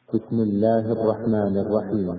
بسم الله الرحمن الرحيم.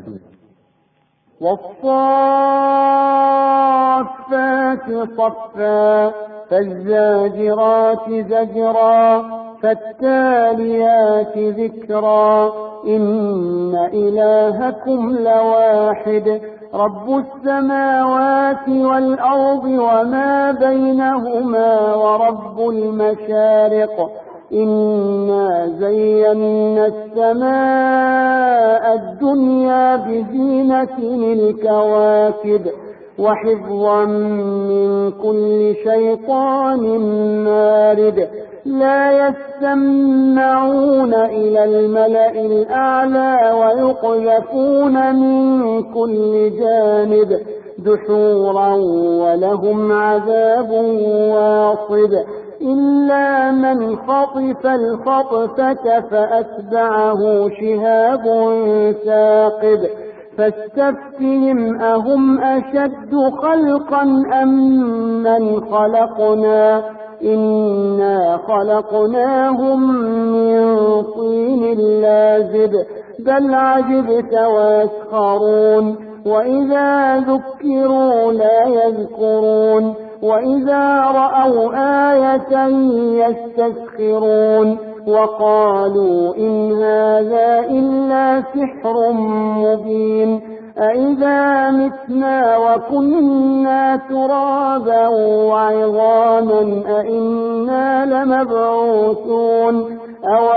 والصافات صفا فالزاجرات زجرا فالتاليات ذكرا إن إلهكم لواحد رب السماوات والأرض وما بينهما ورب المشارق إنا زينا السماء الدنيا بزينة الكواكب وحفظا من كل شيطان مارد لا يستمعون إلى الملأ الأعلى ويقذفون من كل جانب دحورا ولهم عذاب واصب إلا من خطف الخطفة فأتبعه شهاب ثاقب فاستفتهم أهم أشد خلقا أم من خلقنا إنا خلقناهم من طين لازب بل عجبت ويسخرون وإذا ذكروا لا يذكرون وإذا رأوا آية يستسخرون وقالوا إن هذا إلا سحر مبين أإذا متنا وكنا ترابا وعظاما أإنا لمبعوثون أو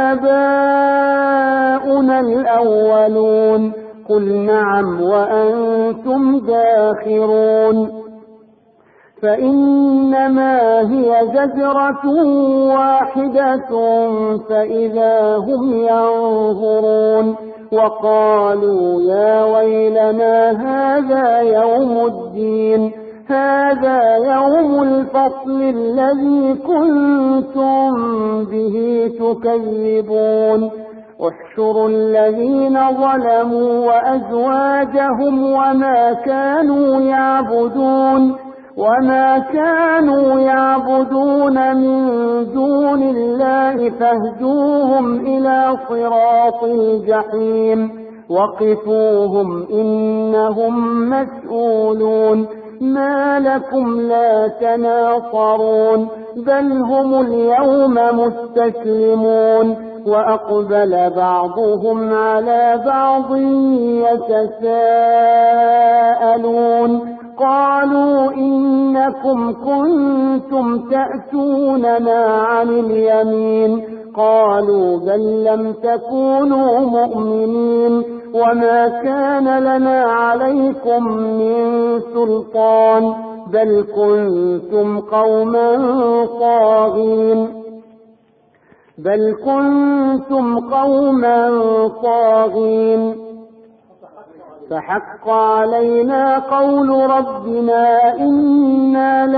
آباؤنا الأولون قل نعم وأنتم داخرون فإنما هي زجرة واحدة فإذا هم ينظرون وقالوا يا ويلنا هذا يوم الدين هذا يوم الفصل الذي كنتم به تكذبون احشروا الذين ظلموا وأزواجهم وما كانوا يعبدون من دون الله فاهدوهم إلى صراط الجحيم وقفوهم إنهم مسؤولون ما لكم لا تناصرون بل هم اليوم مستسلمون وأقبل بعضهم على بعض يتساءلون قالوا إنكم كنتم تأتوننا عن اليمين قالوا بل لم تكونوا مؤمنين وما كان لنا عليكم من سلطان بل كنتم قوما طاغين فحق علينا قول ربنا إنا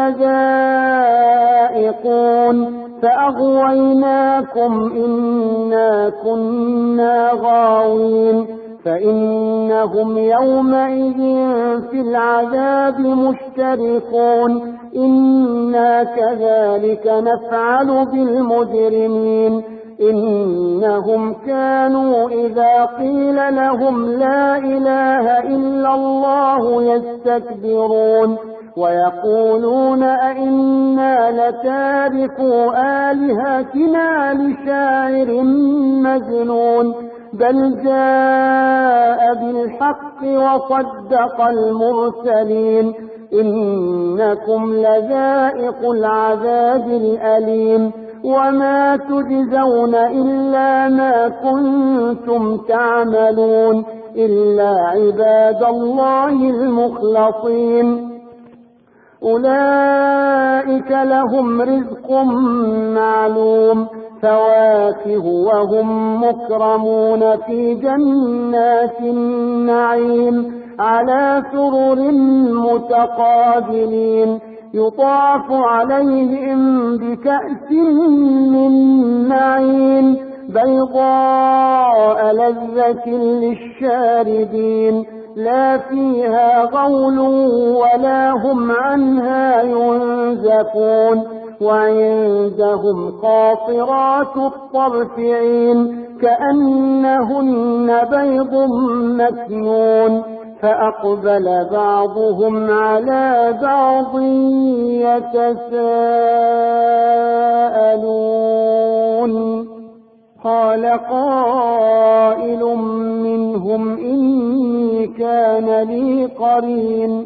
لذائقون فأغويناكم إنا كنا غاوين فإنهم يومئذ في العذاب مشتركون إنا كذلك نفعل بالمجرمين إنهم كانوا إذا قيل لهم لا إله إلا الله يستكبرون ويقولون أئنا لتاركو آلهتنا لشاعر مجنون بل جاء بالحق وصدق المرسلين إنكم لذائق العذاب الأليم وما تجزون إلا ما كنتم تعملون إلا عباد الله المخلصين أولئك لهم رزق معلوم فواكه وهم مكرمون في جنات النعيم على سرر متقابلين يطاف عليهم بكأس من معين بيضاء لذة للشاربين لا فيها غول ولا هم عنها ينزفون وعندهم قاصرات الطرف عين كأنهن بيض مكنون فأقبل بعضهم على بعض يتساءلون قال قائل منهم إني كان لي قرين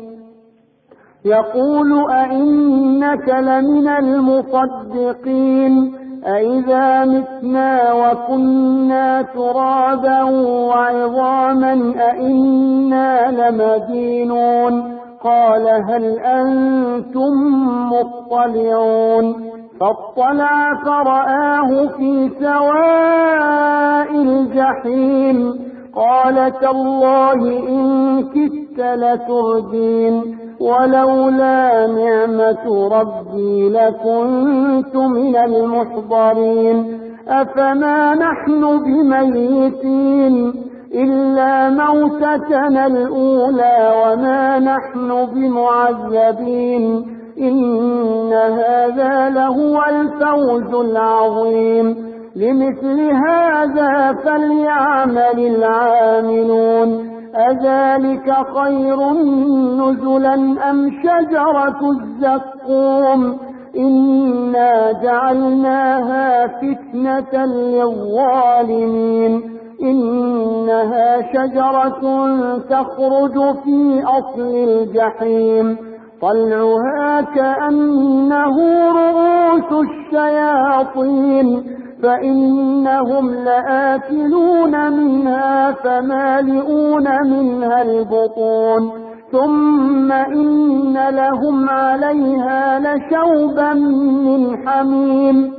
يقول أئنك لمن المصدقين أئذا متنا وكنا ترابا وعظاما أئنا لمدينون قال هل أنتم مطلعون فاطلع فرآه في سواء الجحيم قال تالله إن كدت لتردين ولولا نعمة ربي لكنت من المحضرين أفما نحن بميتين إلا موتتنا الأولى وما نحن بمعذبين إن هذا لهو الفوز العظيم لمثل هذا فليعمل العاملون أذلك خير نزلا أم شجرة الزقوم إنا جعلناها فتنة للظالمين إنها شجرة تخرج في أصل الجحيم طلعها كأنه رؤوس الشياطين فإنهم لآكلون منها فمالئون منها البطون ثم إن لهم عليها لشوبا من حميم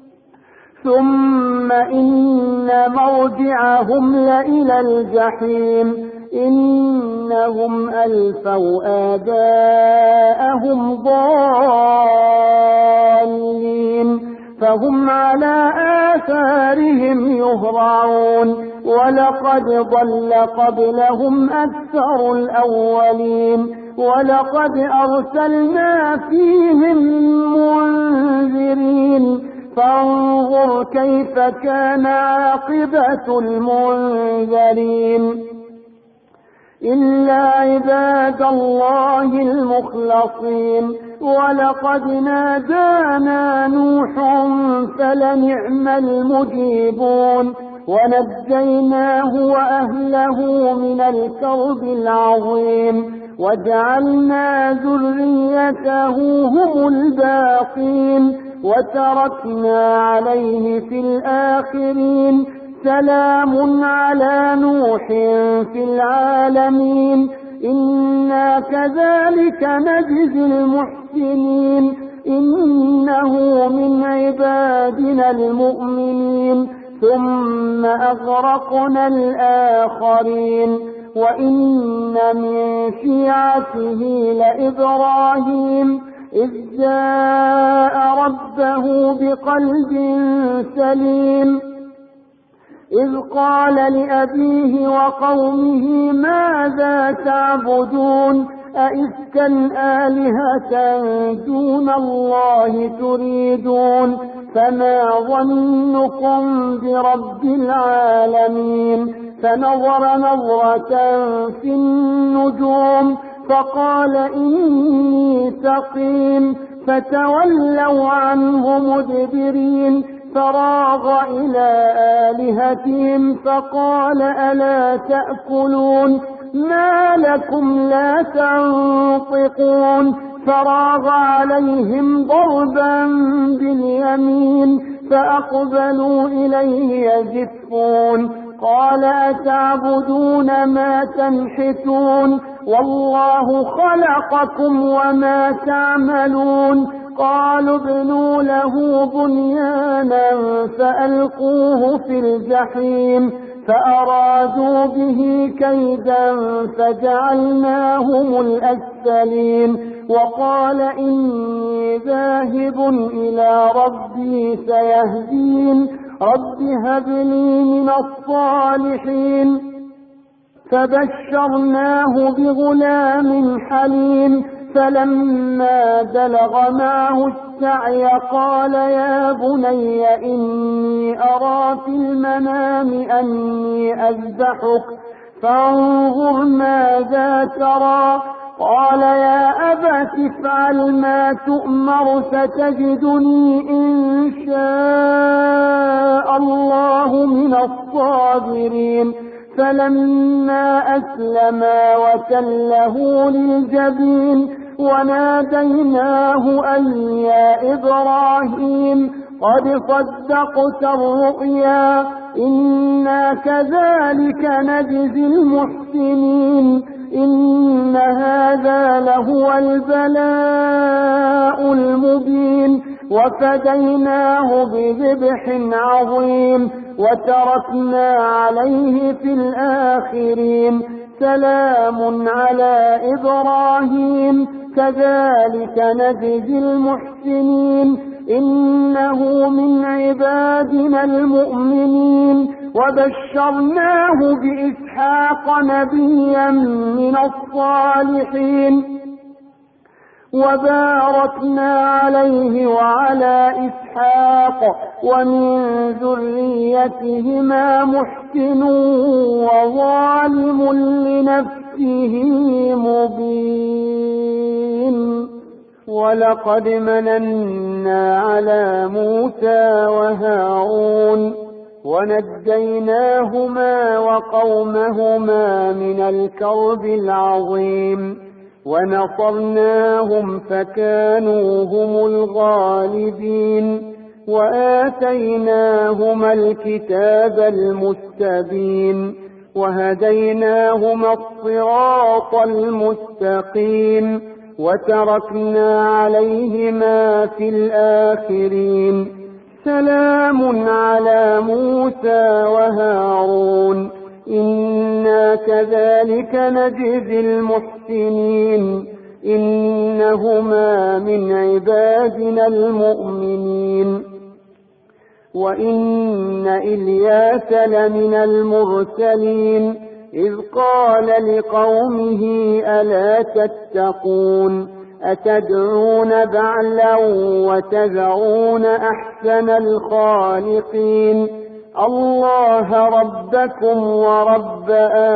ثم إن مرجعهم لإلى الجحيم إنهم ألفوا آباءهم ضالين فهم على آثارهم يهرعون ولقد ضل قبلهم أكثر الأولين ولقد أرسلنا فيهم منذرين فانظر كيف كان عاقبة المنذرين إلا عباد الله المخلصين ولقد نادانا نوح فلنعم المجيبون ونجيناه وأهله من الكرب العظيم وجعلنا ذريته هم الباقين وتركنا عليه في الآخرين سلام على نوح في العالمين إنا كذلك نجزي المحسنين إنه من عبادنا المؤمنين ثم أغرقنا الآخرين وإن من شيعته لإبراهيم إذ جاء ربه بقلب سليم إذ قال لأبيه وقومه ماذا تعبدون أئفكا آلهة دون الله تريدون فما ظنكم برب العالمين فنظر نظرة في النجوم فقال إني سقيم فتولوا عنه مدبرين فراغ إلى آلهتهم فقال ألا تأكلون ما لكم لا تنطقون فراغ عليهم ضربا باليمين فأقبلوا إليه يزفون قال أتعبدون ما تنحتون والله خلقكم وما تعملون قالوا ابنوا له بنيانا فألقوه في الجحيم فأرادوا به كيدا فجعلناهم الأسفلين وقال إني ذاهب إلى ربي سيهدين رب هب لي من الصالحين فبشرناه بغلام حليم فلما بلغ معه السعي قال يا بني إني أرى في المنام أني أذبحك فانظر ماذا ترى. قال يا أبت افعل ما تؤمر ستجدني إن شاء الله من الصابرين. فلما أسلما وتله للجبين وناديناه أن يا إبراهيم قد صدقت الرؤيا إنا كذلك نجزي المحسنين إن هذا لهو البلاء المبين. وفديناه بذبح عظيم وتركنا عليه في الآخرين سلام على إبراهيم كذلك نجزي المحسنين إنه من عبادنا المؤمنين. وبشرناه بإسحاق نبيا من الصالحين وباركنا عليه وعلى إسحاق ومن ذريتهما محسن وظالم لنفسه مبين. ولقد مننا على موسى وهارون ونجيناهما وقومهما من الكرب العظيم ونصرناهم فكانوا هم الغالبين وآتيناهما الكتاب المستبين وهديناهما الصراط المستقيم وتركنا عليهما في الآخرين سلام على موسى وهارون إنا كذلك نجزي المحسنين إنهما من عبادنا المؤمنين. وإن إلياس لمن المرسلين إذ قال لقومه ألا تتقون أتدعون بعلا وتذرون أحسن الخالقين الله ربكم ورب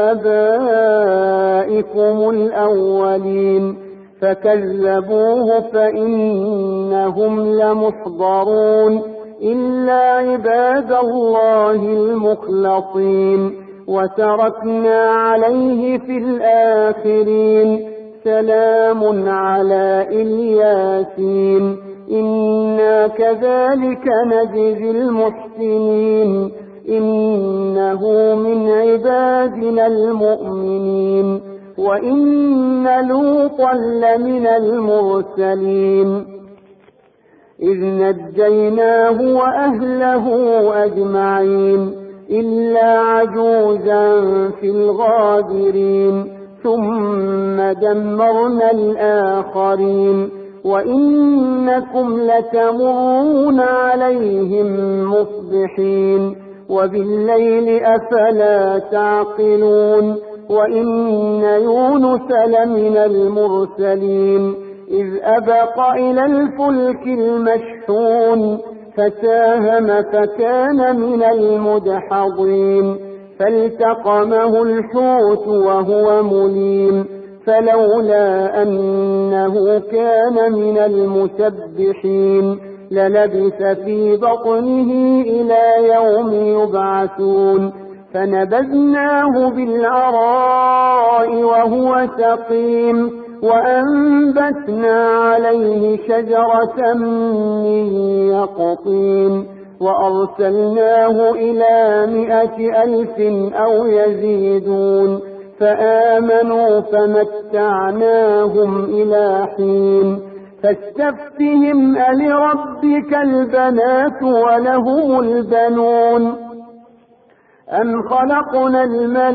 آبائكم الأولين فكذبوه فإنهم لمحضرون إلا عباد الله المخلصين وتركنا عليه في الآخرين سلام على الياسين إنا كذلك نجزي المحسنين إنه من عبادنا المؤمنين. وإن لوطا لمن المرسلين إذ نجيناه وأهله أجمعين إلا عجوزا في الغابرين ثم دمرنا الآخرين وإنكم لتمرون عليهم مصبحين وبالليل أفلا تعقلون. وإن يونس لمن المرسلين إذ أبق إلى الفلك المشحون فساهم فكان من المدحضين فالتقمه الحوت وهو مليم فلولا أنه كان من المسبحين للبث في بطنه إلى يوم يبعثون فنبذناه بالعراء وهو سقيم وأنبتنا عليه شجرة من يقطين وأرسلناه إلى 100,000 أو يزيدون فآمنوا فمتعناهم إلى حين. فاستفتهم ألربك البنات ولهم البنون أم خلقنا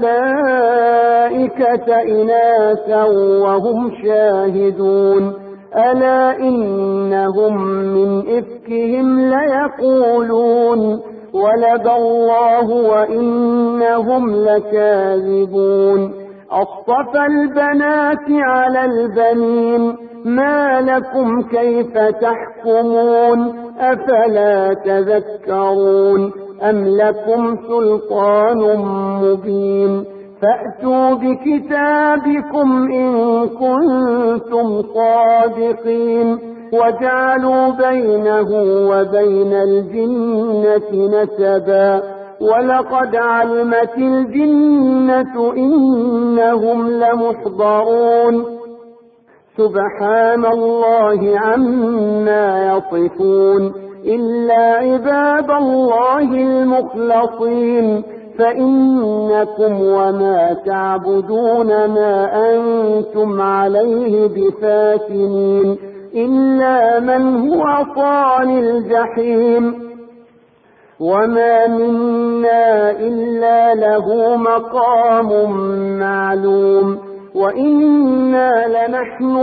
الملائكة إناثا وهم شاهدون ألا إنهم من إفكهم ليقولون ولد الله وإنهم لكاذبون أصطفى البنات على البنين ما لكم كيف تحكمون أفلا تذكرون أم لكم سلطان مبين فأتوا بكتابكم إن كنتم صادقين وجعلوا بينه وبين الجنة نسبا ولقد علمت الجنة إنهم لمحضرون سبحان الله عما يصفون إلا عباد الله المخلصين فإنكم وما تعبدون ما أنتم عليه بفاتنين إلا من هو صال الجحيم وما منا إلا له مقام معلوم وإنا لنحن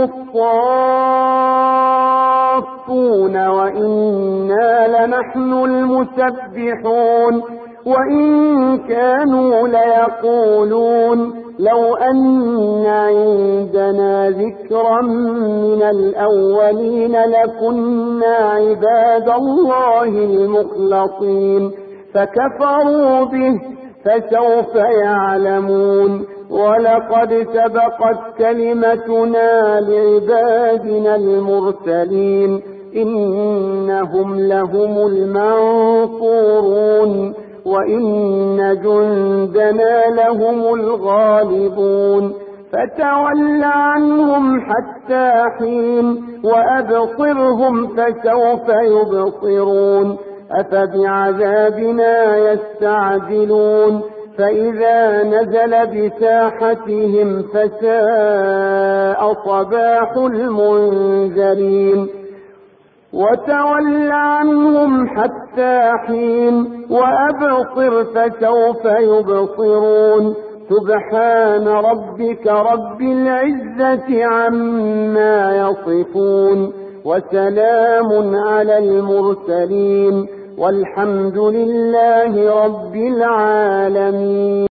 الصافون وإنا لنحن المسبحون وإن كانوا ليقولون لو أن عندنا ذكرا من الأولين لكنا عباد الله المخلصين فكفروا به فسوف يعلمون ولقد سبقت كلمتنا لعبادنا المرسلين إنهم لهم المنصورون وإن جندنا لهم الغالبون فتول عنهم حتى حين وأبصرهم فسوف يبصرون أفبعذابنا يستعجلون فإذا نزل بساحتهم فساء صباح المنذرين وتول عنهم حتى حين وأبصر فسوف يبصرون سبحان ربك رب العزة عما يصفون وسلام على المرسلين والحمد لله رب العالمين.